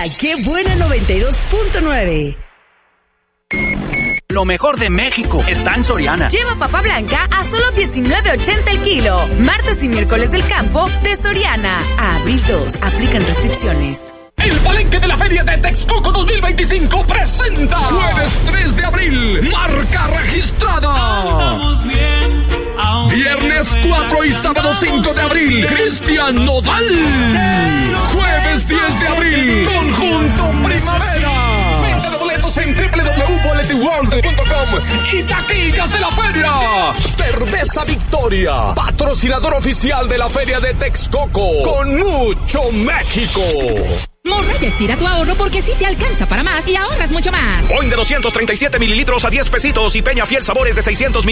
La Qué Buena 92.9. Lo mejor de México está en Soriana. Lleva papa blanca a solo $19.80 el kilo. Martes y miércoles del campo de Soriana. A abril 2. Aplican restricciones. El Palenque de la Feria de Texcoco 2025 presenta jueves 3 de abril, marca registrada. Viernes 4 y sábado 5 de abril, Cristian Nodal. Jueves 10 de abril, Conjunto Primavera. Venta de boletos en www.bulletinworld.com y taquillas de la feria. Cerveza Victoria, patrocinador oficial de la Feria de Texcoco, con mucho México. Morraya estira tu ahorro porque sí te alcanza para más y ahorras mucho más. Boing de 237 mililitros a 10 pesitos y Peña Fiel Sabores de 600